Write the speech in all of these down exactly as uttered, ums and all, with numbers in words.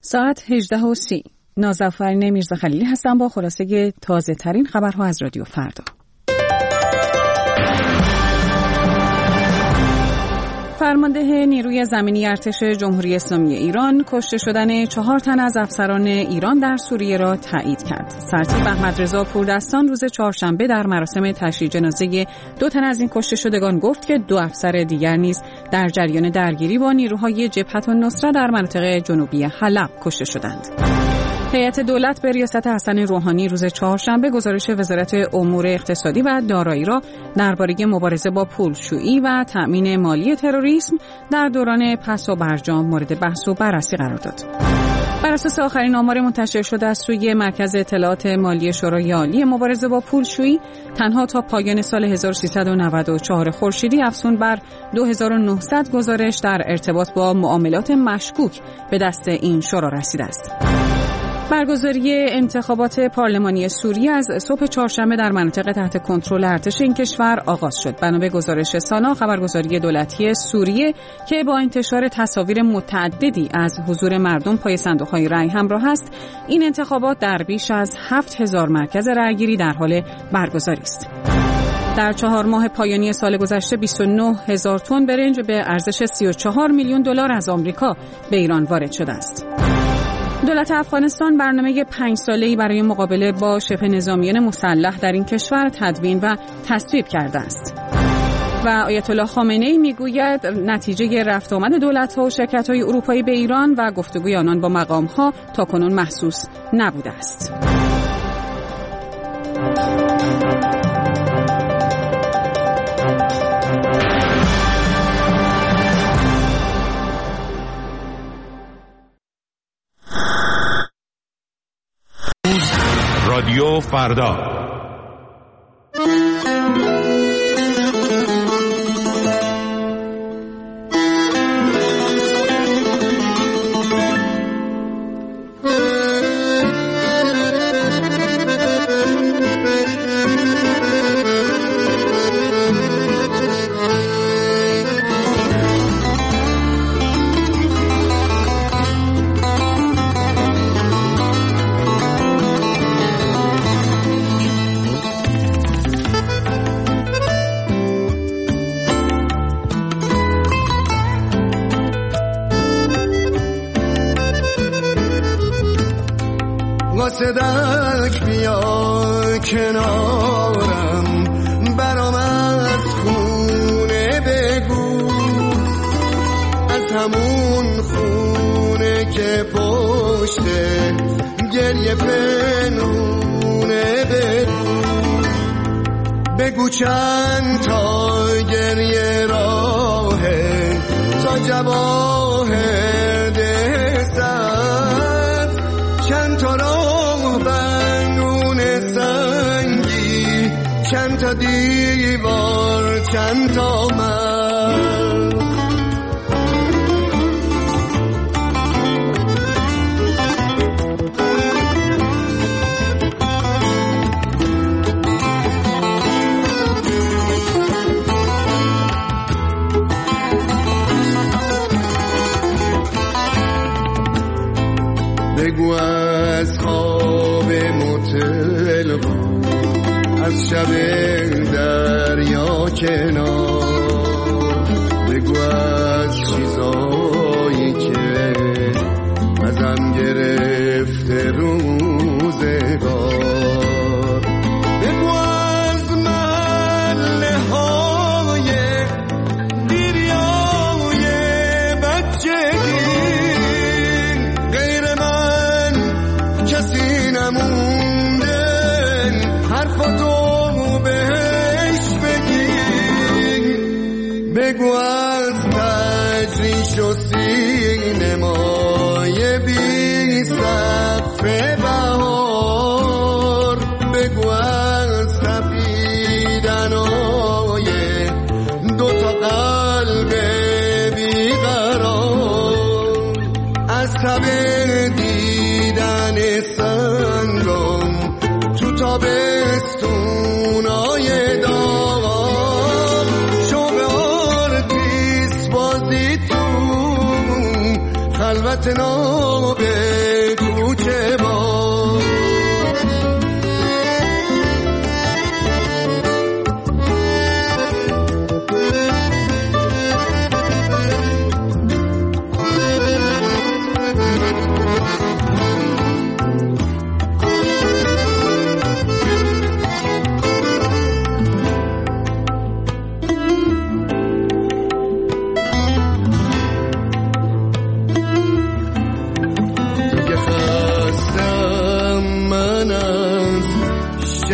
ساعت هجده و سی. نازافرین میرزاخلیلی هستم با خلاصه تازه ترین خبرها از رادیو فردا. فرمانده نیروی زمینی ارتش جمهوری اسلامی ایران کشته شدن چهار تن از افسران ایران در سوریه را تایید کرد. سرتیپ احمدرضا پوردستان روز چهارشنبه در مراسم تشییع جنازه دو تن از این کشته شدگان گفت که دو افسر دیگر نیز در جریان درگیری با نیروهای جبهت النصره در مناطق جنوبی حلب کشته شدند. هیئت دولت به ریاست حسن روحانی روز چهارشنبه گزارش وزارت امور اقتصادی و دارایی را درباره مبارزه با پولشویی و تأمین مالی تروریسم در دوران پس و برجام مورد بحث و بررسی قرار داد. بر اساس آخرین آمار منتشر شده از سوی مرکز اطلاعات مالی شورای عالی مبارزه با پولشویی، تنها تا پایان سال هزار و سیصد و نود و چهار خورشیدی افزون بر دو هزار و نهصد گزارش در ارتباط با معاملات مشکوک به دست این شورا رسیده است. برگزاری انتخابات پارلمانی سوریه از صبح چهارشنبه در مناطق تحت کنترل ارتش این کشور آغاز شد. بنا به گزارش سانا، خبرگزاری دولتی سوریه که با انتشار تصاویر متعددی از حضور مردم پای صندوق‌های رای همراه است، این انتخابات در بیش از هفت هزار مرکز رایگیری در حال برگزاری است. در چهار ماه پایانی سال گذشته بیست و نه هزار تن برنج به ارزش سی و چهار میلیون دلار از آمریکا به ایران وارد شده است. دولت افغانستان برنامه پنج ساله‌ای برای مقابله با شبه نظامیان مسلح در این کشور تدوین و تصویب کرده است. و آیت الله خامنه‌ای میگوید نتیجه رفت آمد دولت‌ها و شرکت‌های اروپایی به ایران و گفتگوی آنان با مقام‌ها تاکنون محسوس نبوده است. رادیو فردا. صدق بیا کنارم، برام از خونه بگو، از همون خونه که پشته گریه پنهونه بگو، بگو چند تا گریه راهه تا جواهر دستت، چند تا راه چند تا دیوار چند تا من، بگو از خواب متل از شب دریا کنار، بگو از چیزایی که ازم گرفته روزگار، بگو از محله های دیریای بچگی، غیر من کسی نمونده حرفاتو بگو از تجریش و سینمای بی سقف بهار، بگو از تپیدنای دوتا قلب بیقرار، از تب دیدن سنگم تو تابستونای داغ، خلوت نوبه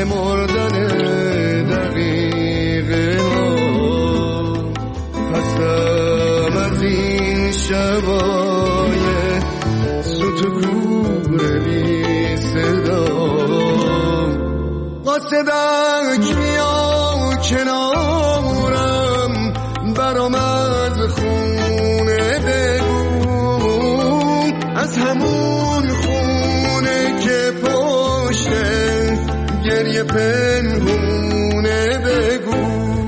شمردن دقیقه ها، خستم از این شبای سوت کور بی صدا. قاصدک بیا کنارم، برام از خونه بگو، از همون خونه که پشته گریه پنهونه بگو.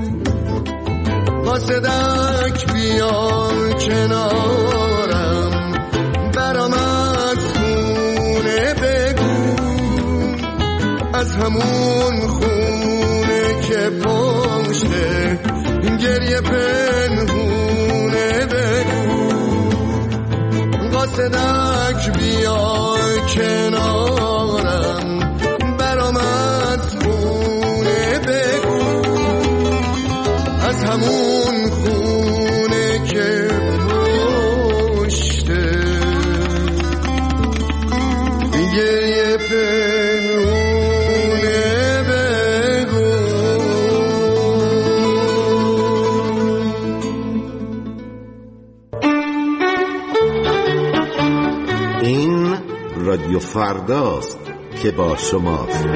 قاصدک بیا کنارم، برام از خونه بگو، از همون خونه که پشته گریه پنهونه بگو. قاصدک بیا کنارم، برام از خونه بگو، از همون خونه که پشته گریه پنهونه بگو. این رادیو فرداست که با شماست.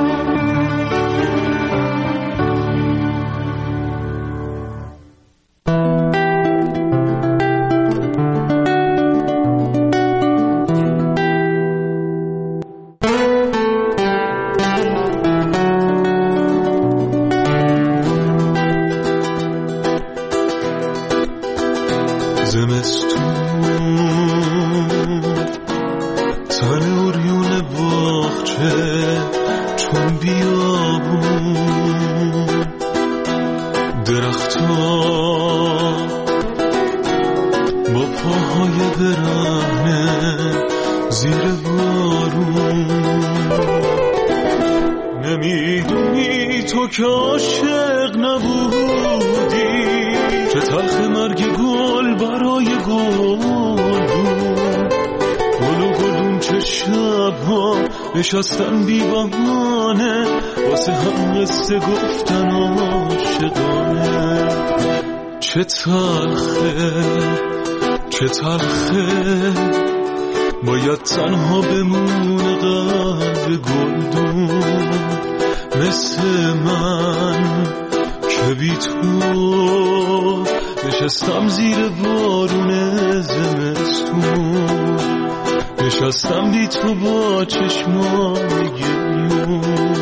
نشستن بی بهانه واسه هم قصه گفتن عاشقانه. چه تلخه چه تلخه باید تنها بمونه قلب گلدون مثل من که بی تو نشستم زیر بارون زمستون، نشستم بی تو با چشمان گریون.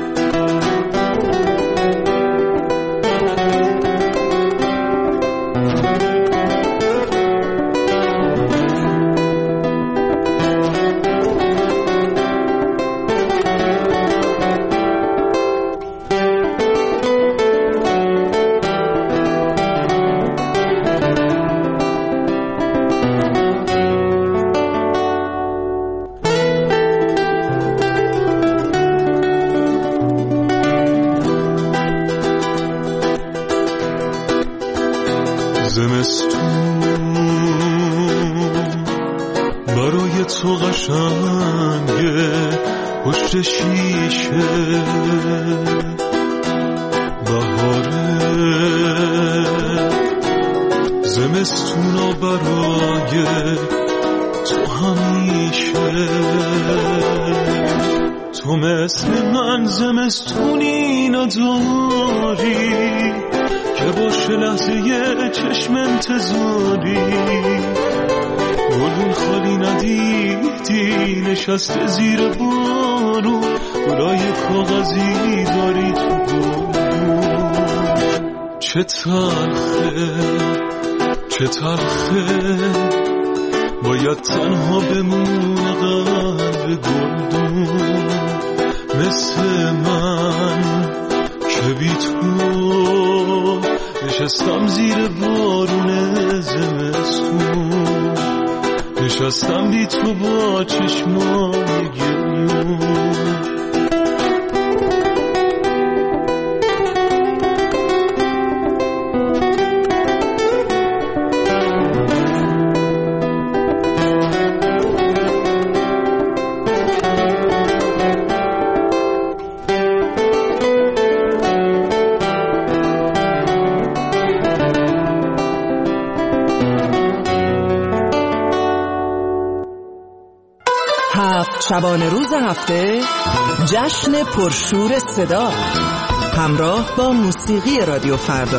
برای تو قشنگه پشت شیشه بهاره، زمستونا برای تو همیشه. تو مثل من زمستونی نداری که باشه لحظه یه چشم انتظاری، گلون خالی ندیدی نشسته زیر بارون، گلای کاغذی داری تو گلون. چه تلخه چه تلخه باید تنها بمونه قلب گلدون مثل من که بی تو نشستم زیر بارون زمستون، نشستم بی تو با چشمان گریون. هفت شبانه روز هفته جشن پرشور صدا همراه با موسیقی رادیو فردا.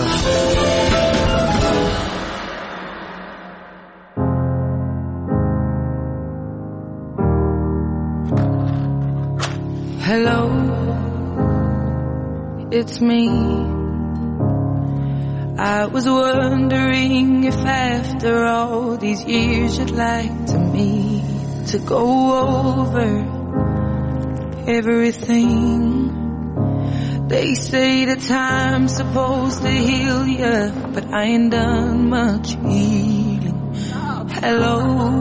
Hello, it's me. I was wondering if after all these years you'd like to meet to go over everything. They say that time's supposed to heal ya, but I ain't done much healing. Hello,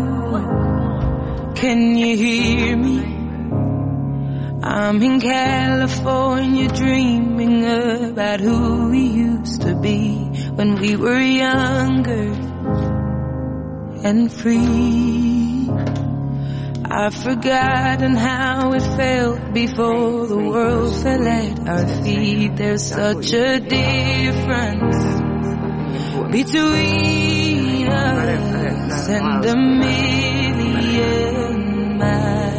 can you hear me? I'm in California dreaming about who we used to be when we were younger and free. I've forgotten how it felt before the world fell at our feet. There's such a difference between us and a million miles.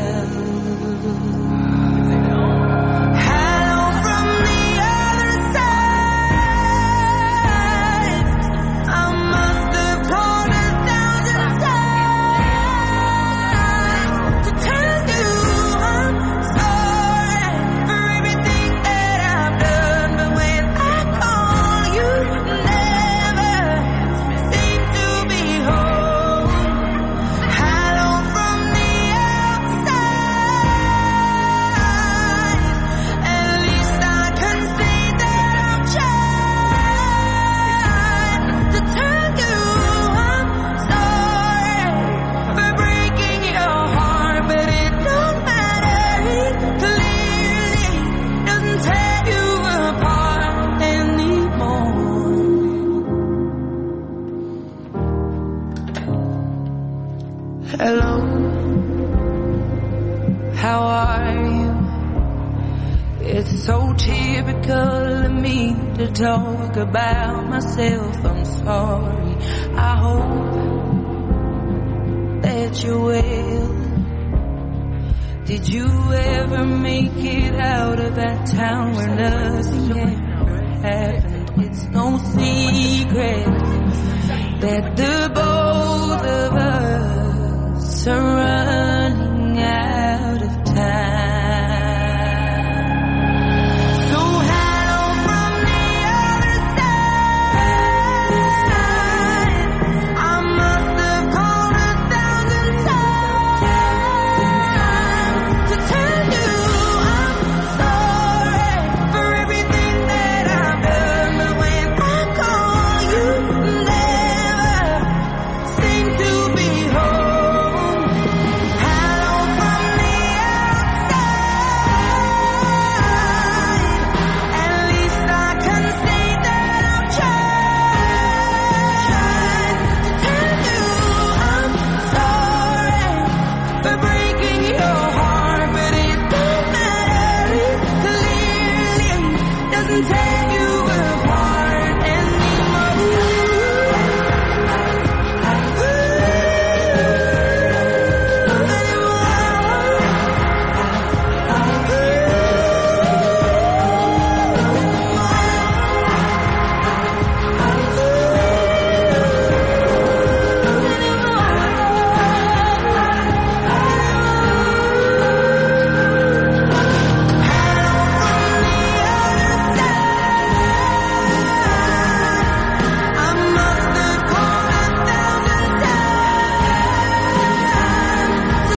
Hello, how are you? It's so typical of me to talk about myself. I'm sorry. I hope that you're well. Did you ever make it out of that town where nothing ever happened? It's no secret that the both of us are running out of time. So hello from the other side. I must have called a thousand times to tell you I'm sorry for everything that I've done. But when I call you, never seem to be home. Take